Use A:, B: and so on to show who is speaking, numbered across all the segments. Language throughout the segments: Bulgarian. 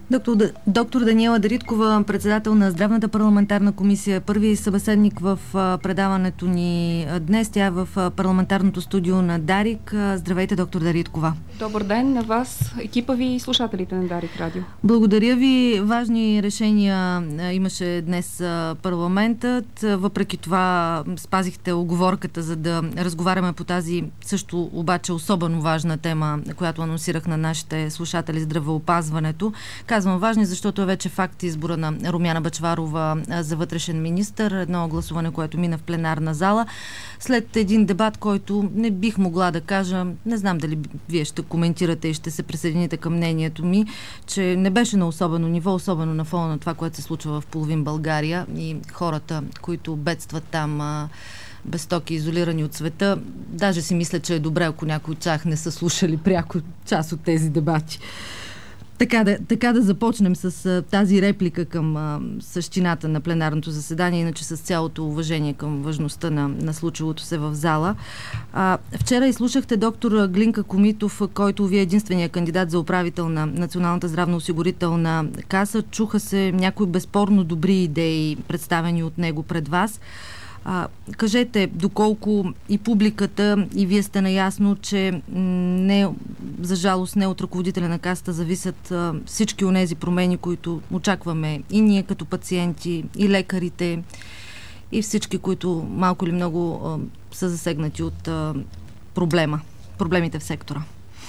A: Доктор Даниела Дариткова, председател на Здравната парламентарна комисия, първи събеседник в предаването ни днес. Тя е в парламентарното студио на Дарик. Здравейте, доктор Дариткова.
B: Добър ден на вас, екипа ви и слушателите на Дарик Радио.
A: Благодаря ви. Важни решения имаше днес парламентът. Въпреки това спазихте уговорката, за да разговаряме по тази също обаче особено важна тема, която анонсирах на нашите слушатели, здравеопазването. Казвам важни, защото е вече факт избора на Румяна Бъчварова за вътрешен министър. Едно гласуване, което мина в пленарна зала. След един дебат, който не бих могла да кажа, не знам дали вие ще коментирате и ще се присъедините към мнението ми, че не беше на особено ниво, особено на фона на това, което се случва в половин България и хората, които бедстват там без токи, изолирани от света. Даже си мисля, че е добре, ако някои от тях не са слушали пряко част от тези дебати. Така да започнем с тази реплика към същината на пленарното заседание, иначе с цялото уважение към важността на случилото се в зала. Вчера изслушахте доктор Глинка Комитов, който ви е единствения кандидат за управител на Националната здравноосигурителна каса. Чуха се някои безспорно добри идеи, представени от него пред вас. Кажете, доколко и публиката, и вие сте наясно, че за жалост не от ръководителя на касата зависят всички онези промени, които очакваме и ние като пациенти, и лекарите, и всички, които малко или много са засегнати от проблемите в сектора.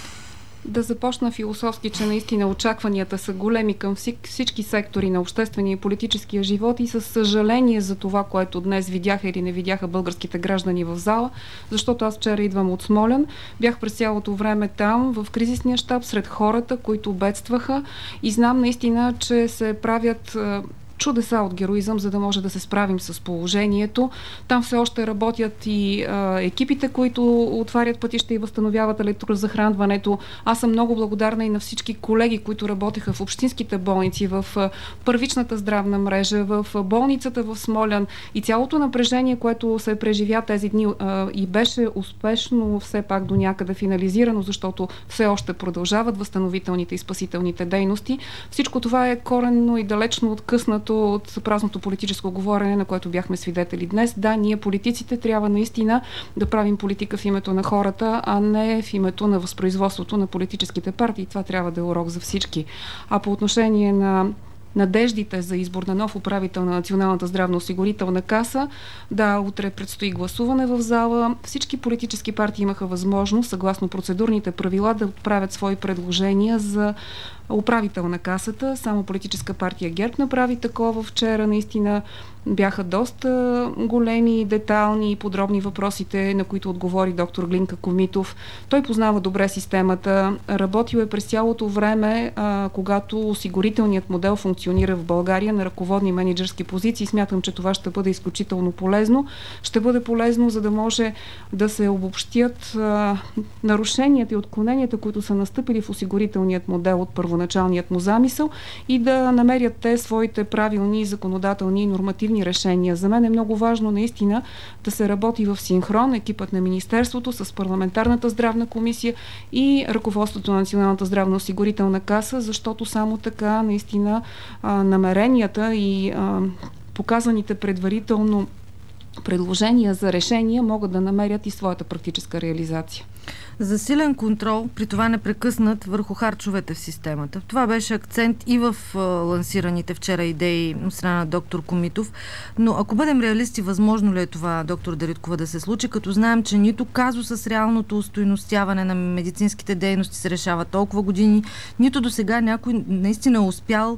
B: Да започна философски, че наистина очакванията са големи към всички сектори на обществения и политическия живот и със съжаление за това, което днес видяха или не видяха българските граждани в зала, защото аз вчера идвам от Смолян, бях през цялото време там, в кризисния щаб, сред хората, които бедстваха и знам наистина, че се правят чудеса от героизъм, за да може да се справим с положението. Там все още работят и екипите, които отварят пътища и възстановяват електрозахранването. Аз съм много благодарна и на всички колеги, които работеха в общинските болници, в първичната здравна мрежа, в болницата в Смолян и цялото напрежение, което се преживя тези дни и беше успешно все пак до някъде финализирано, защото все още продължават възстановителните и спасителните дейности. Всичко това е коренно и далечно откъснато от празното политическо говорене, на което бяхме свидетели днес. Да, ние политиците трябва наистина да правим политика в името на хората, а не в името на възпроизводството на политическите партии. Това трябва да е урок за всички. А по отношение на надеждите за избор на нов управител на Националната здравноосигурителна каса, да, утре предстои гласуване в зала. Всички политически партии имаха възможност, съгласно процедурните правила, да отправят свои предложения за управител на касата. Само политическа партия ГЕРБ направи такова вчера. Наистина бяха доста големи, детални и подробни въпросите, на които отговори доктор Глинка Комитов. Той познава добре системата. Работил е през цялото време, когато осигурителният модел функционира в България на ръководни мениджърски позиции. Смятам, че това ще бъде изключително полезно. Ще бъде полезно, за да може да се обобщят нарушенията и отклоненията, които са настъпили в осигурителният модел от първоначалният му замисъл и да намерят те своите правилни законодателни и нормативни решения. За мен е много важно наистина да се работи в синхрон екипът на Министерството с парламентарната здравна комисия и ръководството на Националната здравноосигурителна каса, защото само така наистина намеренията и показаните предварително предложения за решения могат да намерят и своята практическа реализация.
A: Засилен контрол, при това непрекъснат върху харчовете в системата. Това беше акцент и в лансираните вчера идеи от страна на доктор Комитов. Но ако бъдем реалисти, възможно ли е това, доктор Дариткова, да се случи, като знаем, че нито казуса с реалното устойностяване на медицинските дейности се решава толкова години, нито до сега някой наистина е успял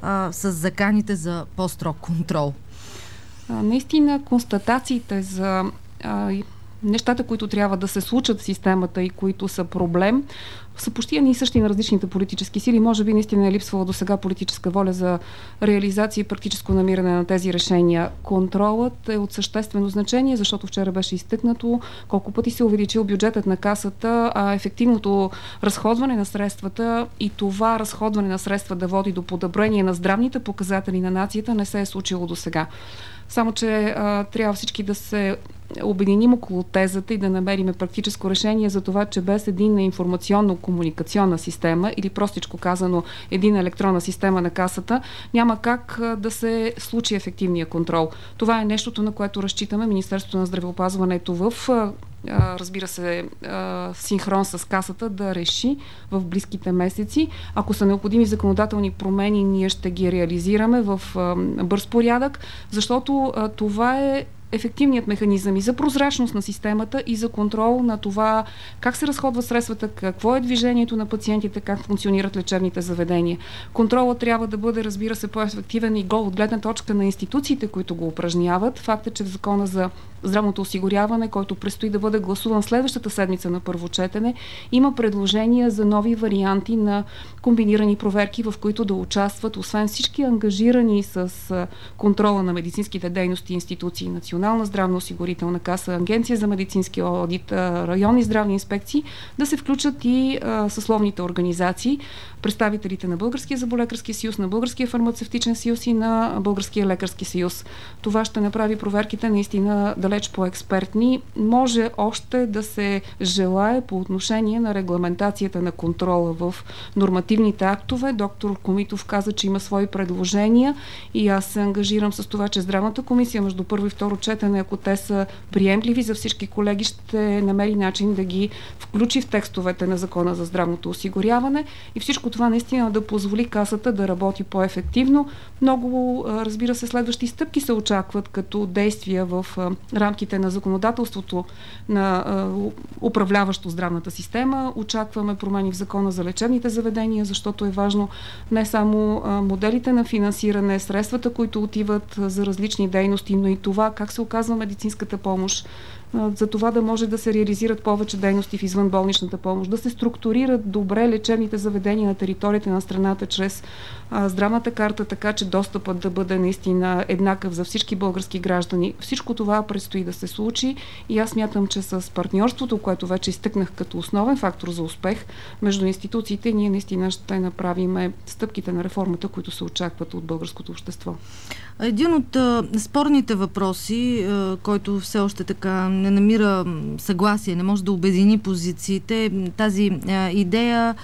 A: с заканите за по-строг контрол?
B: Наистина констатациите за нещата, които трябва да се случат в системата и които са проблем, са почти едни и същи на различните политически сили. Може би наистина е липсвала до сега политическа воля за реализация и практическо намиране на тези решения. Контролът е от съществено значение, защото вчера беше изтъкнато колко пъти се увеличил бюджетът на касата, а ефективното разходване на средствата и това разходване на средства да води до подобрение на здравните показатели на нацията не се е случило до сега. Само че трябва всички да се обединим около тезата и да намерим практическо решение за това, че без единна информационно-комуникационна система или простичко казано един електронна система на Касата, няма как да се случи ефективния контрол. Това е нещото, на което разчитаме Министерството на здравеопазването в разбира се, синхрон с Касата да реши в близките месеци. Ако са необходими законодателни промени, ние ще ги реализираме в бърз порядък, защото това е ефективният механизъм и за прозрачност на системата, и за контрол на това как се разходват средствата, какво е движението на пациентите, как функционират лечебните заведения. Контролът трябва да бъде, разбира се, по-ефективен и гол от гледна точка на институциите, които го упражняват. Факт е, че в Закона за здравното осигуряване, който предстои да бъде гласуван следващата седмица на първо четене, има предложения за нови варианти на комбинирани проверки, в които да участват, освен всички ангажирани с контрола на медицинските дейности институции, Национална здравноосигурителна каса, Агенция за медицински одит, районни здравни инспекции, да се включат и съсловните организации, представителите на Българския зъболекарски съюз, на Българския фармацевтичен съюз и на Българския лекарски съюз. Това ще направи проверките наистина далеч по-експертни. Може още да се желае по отношение на регламентацията на контрола в нормативните актове. Доктор Комитов каза, че има свои предложения и аз се ангажирам с това, че Здравната комисия между първо и второ четене, ако те са приемливи за всички колеги, ще намери начин да ги включи в текстовете на Закона за здравното осигуряване и всичко това наистина да позволи Касата да работи по-ефективно. Много, разбира се, следващи стъпки се очакват като действия в рамките на законодателството на управляващо здравната система. Очакваме промени в Закона за лечебните заведения, защото е важно не само моделите на финансиране, средствата, които отиват за различни дейности, но и това как се оказва медицинската помощ, за това да може да се реализират повече дейности в извънболничната помощ, да се структурират добре лечебните заведения на територията на страната чрез здравната карта, така че достъпът да бъде наистина еднакъв за всички български граждани. Всичко това предстои да се случи и аз смятам, че с партньорството, което вече изтъкнах като основен фактор за успех между институциите, ние наистина ще направим стъпките на реформата, които се очакват от българското общество.
A: Един от спорните въпроси, който все още така не намира съгласие, не може да обедини позициите, тази идея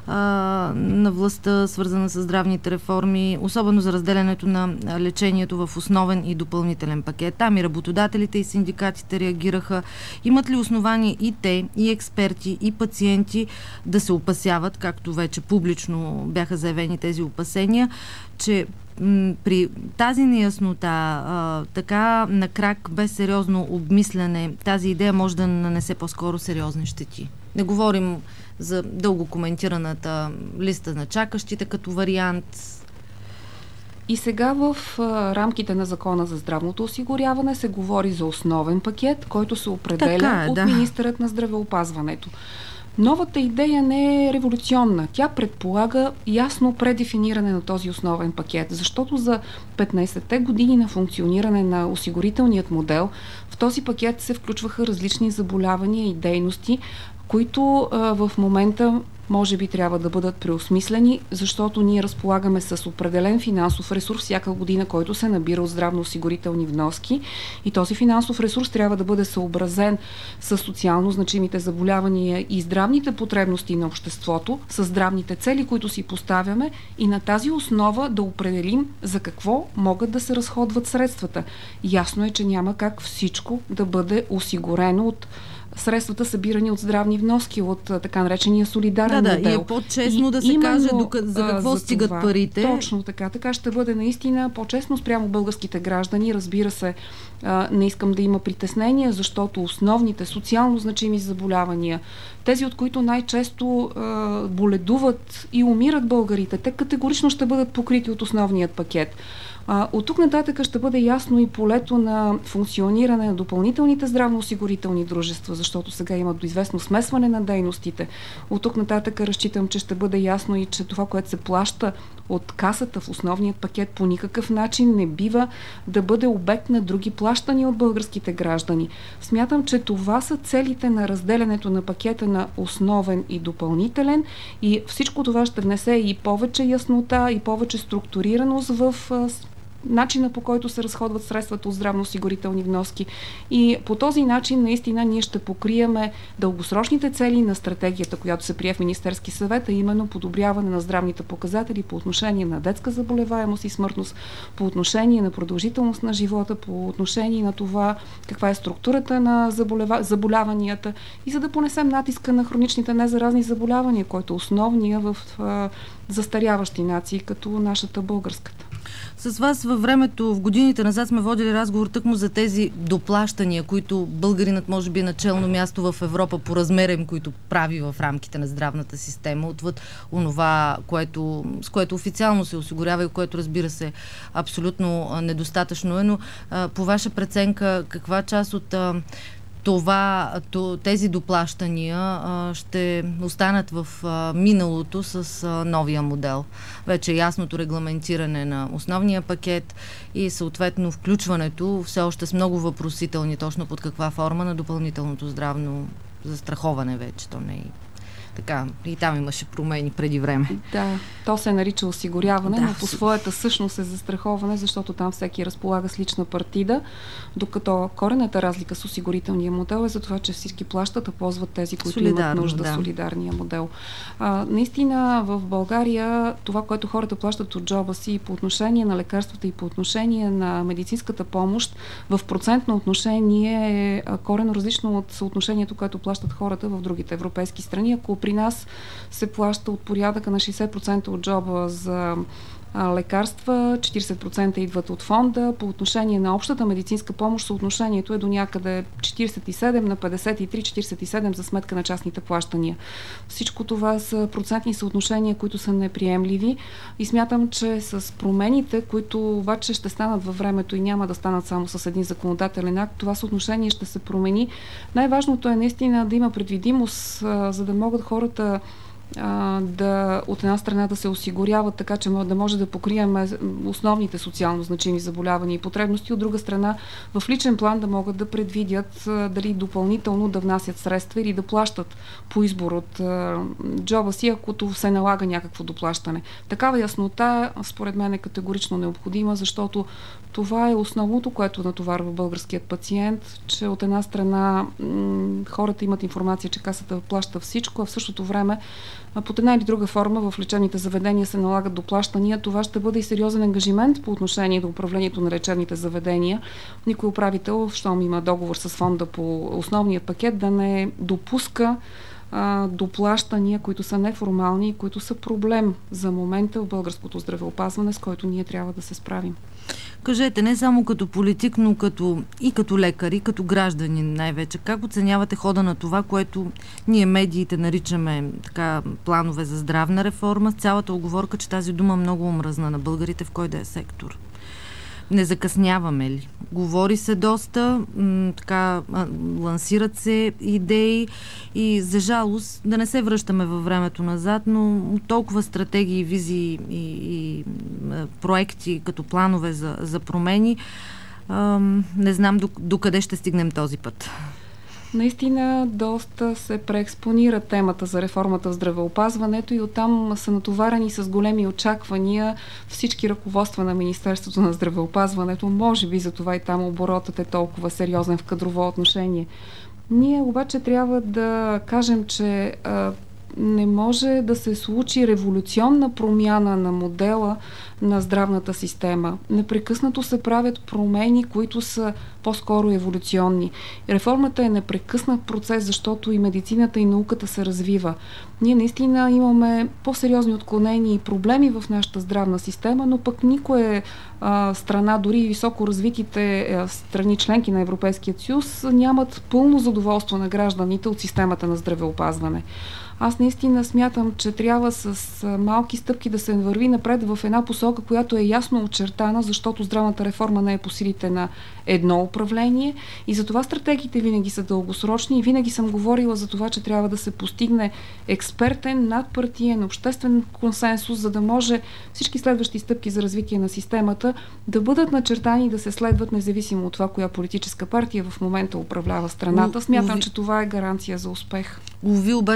A: на властта, свързана с здравните реформи, особено за разделянето на лечението в основен и допълнителен пакет. Там и работодателите, и синдикатите реагираха. Имат ли основание и те, и експерти, и пациенти да се опасяват, както вече публично бяха заявени тези опасения, че при тази неяснота, така на крак, без сериозно обмислене, тази идея може да нанесе по-скоро сериозни щети? Не говорим за дълго коментираната листа на чакащите като вариант.
B: И сега в рамките на Закона за здравното осигуряване се говори за основен пакет, който се определя от министърът на здравеопазването. Новата идея не е революционна. Тя предполага ясно предефиниране на този основен пакет, защото за 15-те години на функциониране на осигурителният модел в този пакет се включваха различни заболявания и дейности, които в момента може би трябва да бъдат преосмислени, защото ние разполагаме с определен финансов ресурс всяка година, който се набира от здравноосигурителни вноски и този финансов ресурс трябва да бъде съобразен с социално значимите заболявания и здравните потребности на обществото, с здравните цели, които си поставяме и на тази основа да определим за какво могат да се разходват средствата. Ясно е, че няма как всичко да бъде осигурено от средствата, събирани от здравни вноски, от така наречения солидарен модел.
A: Да, и е по-честно да се каже за какво стигат парите.
B: Точно така. Така ще бъде наистина по-честно спрямо българските граждани. Разбира се, не искам да има притеснения, защото основните социално значими заболявания, тези, от които най-често боледуват и умират българите, те категорично ще бъдат покрити от основният пакет. От тук нататък ще бъде ясно и полето на функциониране на допълнителните здравноосигурителни дружества, защото сега има до известно смесване на дейностите. От тук нататък разчитам, че ще бъде ясно и че това, което се плаща от Касата в основният пакет, по никакъв начин не бива да бъде обект на други плащания от българските граждани. Смятам, че това са целите на разделянето на пакета на основен и допълнителен и всичко това ще внесе и повече яснота, и повече структурираност в начина, по който се разходват средствата от здравноосигурителни вноски. И по този начин наистина ние ще покриеме дългосрочните цели на стратегията, която се прие в Министерски съвет, а именно подобряване на здравните показатели по отношение на детска заболеваемост и смъртност, по отношение на продължителност на живота, по отношение на това каква е структурата на заболяванията и за да понесем натиска на хроничните незаразни заболявания, който е основния в застаряващи нации, като нашата българската.
A: С вас във времето, в годините назад сме водили разговор тъкмо за тези доплащания, които българинът може би е начално място в Европа по размера им, които прави в рамките на здравната система, отвъд онова, с което официално се осигурява и което, разбира се, абсолютно недостатъчно е, но по ваша преценка, каква част от тези доплащания ще останат в миналото с новия модел? Вече ясното регламентиране на основния пакет и съответно включването все още с много въпросителни точно под каква форма на допълнителното здравно застраховане вече. То не е така. И там имаше промени преди време.
B: Да, то се нарича осигуряване, но по своята същност е застраховане, защото там всеки разполага с лична партида, докато коренната разлика с осигурителния модел е за това, че всички плащат, а ползват тези, които имат нужда, солидарния модел. Наистина в България това, което хората плащат от джоба си по отношение на лекарствата и по отношение на медицинската помощ, в процентно отношение е коренно различно от съотношението, което плащат хората в другите европейски страни. Ако при нас се плаща от порядъка на 60% от джоба за лекарства, 40% идват от фонда. По отношение на общата медицинска помощ съотношението е до някъде 47 на 53-47 за сметка на частните плащания. Всичко това са процентни съотношения, които са неприемливи и смятам, че с промените, които обаче ще станат във времето и няма да станат само с един законодателен акт, това съотношение ще се промени. Най-важното е наистина да има предвидимост, за да могат хората от една страна да се осигуряват така, че да може да покрием основните социално значими заболявания и потребности, от друга страна в личен план да могат да предвидят дали допълнително да внасят средства или да плащат по избор от джоба си, ако се налага някакво доплащане. Такава яснота според мен е категорично необходима, защото това е основното, което натоварва българският пациент, че от една страна хората имат информация, че Касата плаща всичко, а в същото време под една или друга форма в лечебните заведения се налагат доплащания. Това ще бъде и сериозен ангажимент по отношение на управлението на лечебните заведения. Никой управител, щом има договор с фонда по основния пакет, да не допуска доплащания, които са неформални и които са проблем за момента в българското здравеопазване, с който ние трябва да се справим.
A: Кажете, не само като политик, но и като лекар, и като гражданин най-вече. Как оценявате хода на това, което ние медиите наричаме така планове за здравна реформа, с цялата оговорка, че тази дума много омръзна на българите в кой да е сектор? Не закъсняваме ли? Говори се доста, лансират се идеи и за жалост, да не се връщаме във времето назад, но толкова стратегии, визии и проекти като планове за промени, не знам докъде ще стигнем този път.
B: Наистина доста се преекспонира темата за реформата в здравеопазването и оттам са натоварени с големи очаквания всички ръководства на Министерството на здравеопазването. Може би за това и там оборотът е толкова сериозен в кадрово отношение. Ние обаче трябва да кажем, че не може да се случи революционна промяна на модела на здравната система. Непрекъснато се правят промени, които са по-скоро еволюционни. Реформата е непрекъснат процес, защото и медицината, и науката се развива. Ние наистина имаме по-сериозни отклонения и проблеми в нашата здравна система, но пък никоя страна, дори и високо развитите страни, членки на Европейския съюз, нямат пълно задоволство на гражданите от системата на здравеопазване. Аз наистина смятам, че трябва с малки стъпки да се върви напред в една посока, която е ясно очертана, защото здравната реформа не е по силите на едно управление и затова стратегиите винаги са дългосрочни и винаги съм говорила за това, че трябва да се постигне експертен, надпартиен, обществен консенсус, за да може всички следващи стъпки за развитие на системата да бъдат начертани и да се следват независимо от това, коя политическа партия в момента управлява страната. Смятам, че това е гаранция за успех.
A: Уви, обаче твърде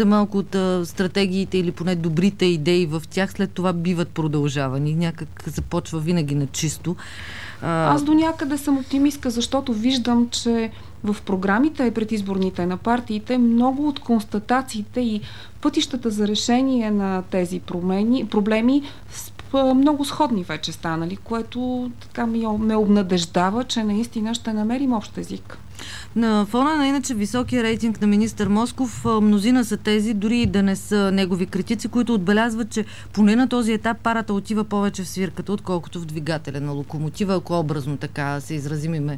A: малко от стратегиите или поне добрите идеи в тях след това биват продължавани. Някак започва винаги на чисто.
B: Аз до някъде съм оптимистка, защото виждам, че в програмите предизборните на партиите много от констатациите и пътищата за решение на тези проблеми много сходни вече станали, което така ме обнадеждава, че наистина ще намерим общ език.
A: На фона на иначе високия рейтинг на министър Москов, мнозина са тези, дори и да не са негови критици, които отбелязват, че поне на този етап парата отива повече в свирката, отколкото в двигателя на локомотива, ако образно така се изразим,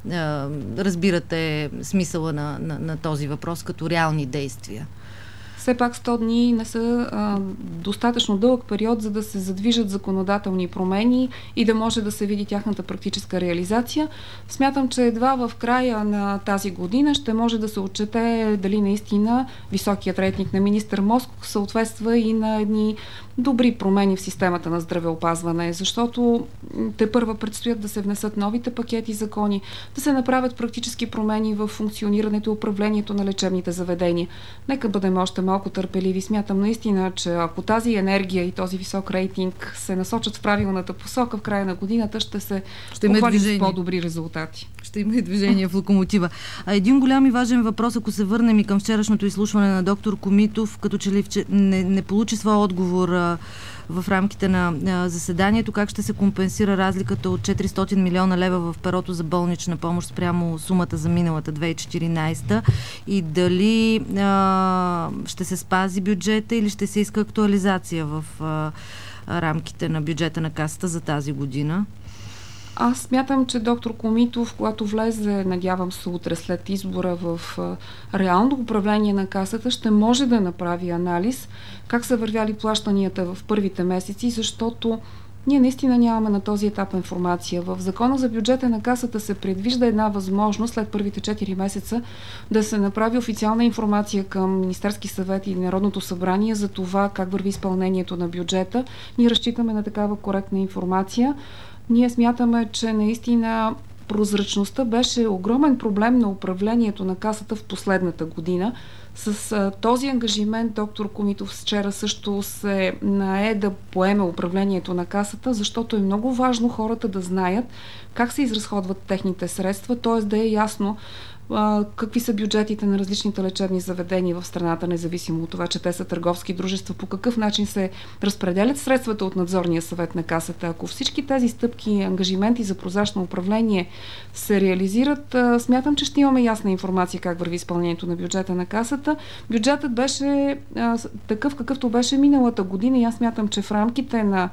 A: разбирате смисъла на този въпрос като реални действия.
B: Все пак 100 дни не са достатъчно дълъг период, за да се задвижат законодателни промени и да може да се види тяхната практическа реализация. Смятам, че едва в края на тази година ще може да се отчете дали наистина високият рейтинг на министър Москов съответства и на едни добри промени в системата на здравеопазване, защото тепърва предстоят да се внесат новите пакети закони, да се направят практически промени в функционирането и управлението на лечебните заведения. Нека бъдем още малко търпеливи. Смятам наистина, че ако тази енергия и този висок рейтинг се насочат в правилната посока, в края на годината ще се похвалим с по-добри резултати.
A: Ще има и движение в локомотива. Един голям и важен въпрос, ако се върнем и към вчерашното изслушване на доктор Комитов, като че ли не получи своя отговор в рамките на заседанието, как ще се компенсира разликата от 400 милиона лева в перото за болнична помощ спрямо сумата за миналата 2014 и дали ще се спази бюджета или ще се иска актуализация в рамките на бюджета на Касата за тази година?
B: Аз смятам, че доктор Комитов, когато влезе, надявам се утре след избора в реално управление на Касата, ще може да направи анализ как са вървяли плащанията в първите месеци, защото ние наистина нямаме на този етап информация. В Закона за бюджета на Касата се предвижда една възможност след първите 4 месеца да се направи официална информация към Министерски съвет и Народното събрание за това как върви изпълнението на бюджета. Ние разчитаме на такава коректна информация. Ние смятаме, че наистина прозрачността беше огромен проблем на управлението на Касата в последната година. С този ангажимент доктор Комитов вчера също се нае да поеме управлението на Касата, защото е много важно хората да знаят как се изразходват техните средства, т.е. да е ясно какви са бюджетите на различните лечебни заведения в страната, независимо от това, че те са търговски дружества, по какъв начин се разпределят средствата от надзорния съвет на Касата. Ако всички тези стъпки и ангажименти за прозрачно управление се реализират, смятам, че ще имаме ясна информация как върви изпълнението на бюджета на Касата. Бюджетът беше такъв, какъвто беше миналата година и аз смятам, че в рамките на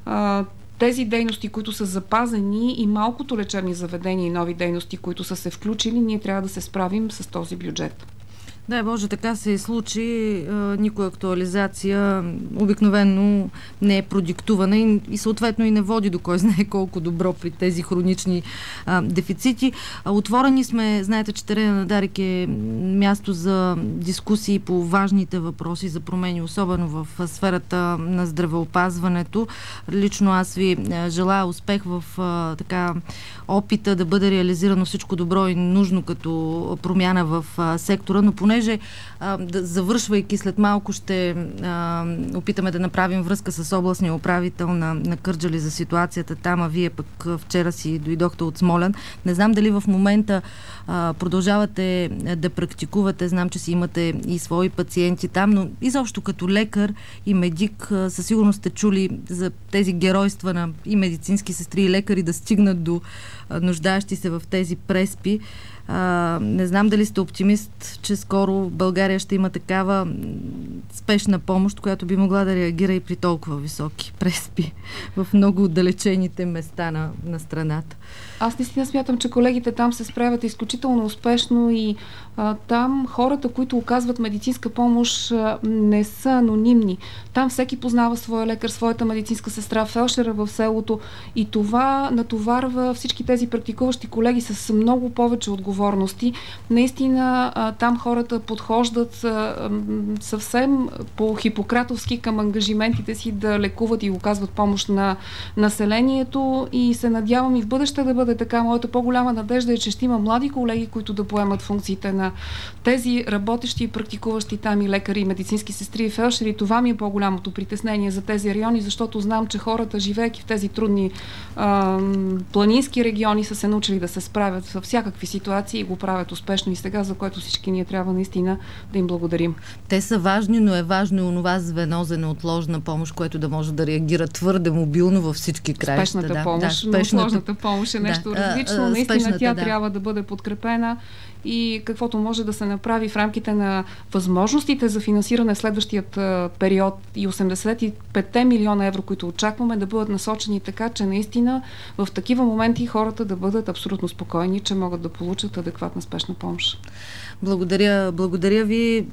B: тези дейности, които са запазени и малкото лечебни заведения и нови дейности, които са се включили, ние трябва да се справим с този бюджет.
A: Дай Боже, така се случи. Никоя актуализация обикновено не е продиктувана и съответно и не води до кой знае колко добро при тези хронични дефицити. Отворени сме, знаете, че терена на Дарик е място за дискусии по важните въпроси за промени, особено в сферата на здравеопазването. Лично аз ви желая успех в опита да бъде реализирано всичко добро и нужно като промяна в сектора, но понеже завършвайки след малко ще опитаме да направим връзка с областния управител на Кърджали за ситуацията там, а вие пък вчера си дойдохте от Смолян. Не знам дали в момента продължавате да практикувате, знам, че си имате и свои пациенти там, но изобщо като лекар и медик със сигурност сте чули за тези геройства на и медицински сестри и лекари да стигнат до нуждаещи се в тези преспи. Не знам дали сте оптимист, че скоро в България ще има такава спешна помощ, която би могла да реагира и при толкова високи преспи в много отдалечените места на страната.
B: Аз наистина смятам, че колегите там се справят изключително успешно и там хората, които оказват медицинска помощ, не са анонимни. Там всеки познава своя лекар, своята медицинска сестра, фелдшера в селото и това натоварва всички тези тези практикуващи колеги с много повече отговорности. Наистина там хората подхождат съвсем по хипократовски към ангажиментите си да лекуват и оказват помощ на населението и се надявам и в бъдеще да бъде така. Моята по-голяма надежда е, че ще има млади колеги, които да поемат функциите на тези работещи и практикуващи там и лекари, и медицински сестри и фелдшери. Това ми е по-голямото притеснение за тези райони, защото знам, че хората, живеейки в тези трудни планински региони, са се научили да се справят във всякакви ситуации и го правят успешно и сега, за което всички ние трябва наистина да им благодарим.
A: Те са важни, но е важно и онова звено за неотложна помощ, което да може да реагира твърде мобилно във всички краища.
B: Спешната помощ, неотложната помощ е нещо различно. Наистина тя трябва да бъде подкрепена и каквото може да се направи в рамките на възможностите за финансиране в следващият период и 85 милиона евро, които очакваме, да бъдат насочени така, че наистина в такива моменти хората да бъдат абсолютно спокойни, че могат да получат адекватна спешна помощ.
A: Благодаря ви.